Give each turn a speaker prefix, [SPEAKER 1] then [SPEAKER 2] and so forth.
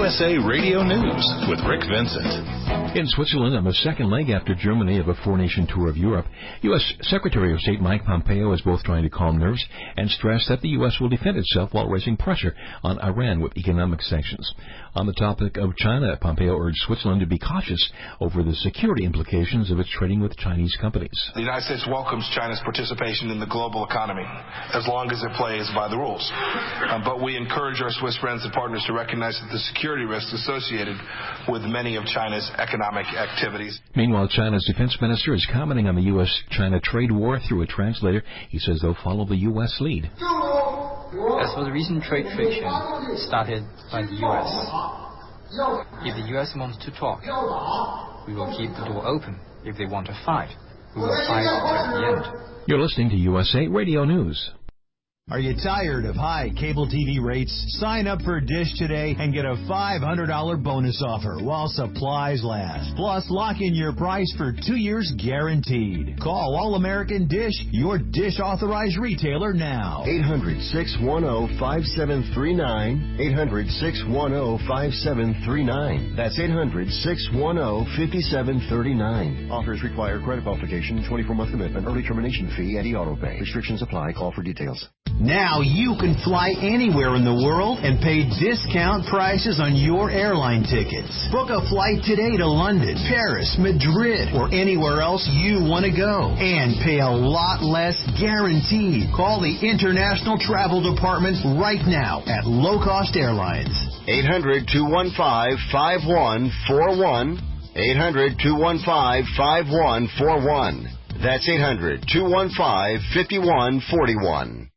[SPEAKER 1] USA Radio News with Rick Vincent.
[SPEAKER 2] In Switzerland, on the second leg after Germany of a four-nation tour of Europe, U.S. Secretary of State Mike Pompeo is both trying to calm nerves and stress that the U.S. will defend itself while raising pressure on Iran with economic sanctions. On the topic of China, Pompeo urged Switzerland to be cautious over the security implications of its trading with Chinese companies.
[SPEAKER 3] The United States welcomes China's participation in the global economy as long as it plays by the rules. But we encourage our Swiss friends and partners to recognize that the security risks associated with many of China's economic activities.
[SPEAKER 2] Meanwhile, China's defense minister is commenting on the U.S.-China trade war through a translator. He says they'll follow the U.S. lead.
[SPEAKER 4] As for the recent trade friction started by the U.S., if the U.S. wants to talk, we will keep the door open. If they want to fight, we will fight until the end.
[SPEAKER 2] You're listening to USA Radio News.
[SPEAKER 5] Are you tired of high cable TV rates? Sign up for Dish today and get a $500 bonus offer while supplies last. Plus, lock in your price for 2 years guaranteed. Call All American Dish, your Dish authorized retailer now.
[SPEAKER 6] 800-610-5739. 800-610-5739. That's 800-610-5739. Offers require credit qualification, 24-month commitment, early termination fee, and auto pay. Restrictions apply. Call for details.
[SPEAKER 5] Now you can fly anywhere in the world and pay discount prices on your airline tickets. Book a flight today to London, Paris, Madrid, or anywhere else you want to go. And pay a lot less guaranteed. Call the International Travel Department right now at Low Cost Airlines.
[SPEAKER 6] 800-215-5141. 800-215-5141. That's 800-215-5141.